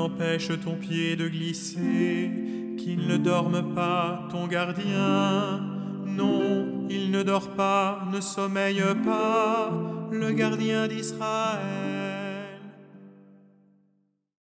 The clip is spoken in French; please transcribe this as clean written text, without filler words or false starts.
n'empêche ton pied de glisser, qu'il ne dorme pas ton gardien. Non, il ne dort pas, ne sommeille pas, le gardien d'Israël.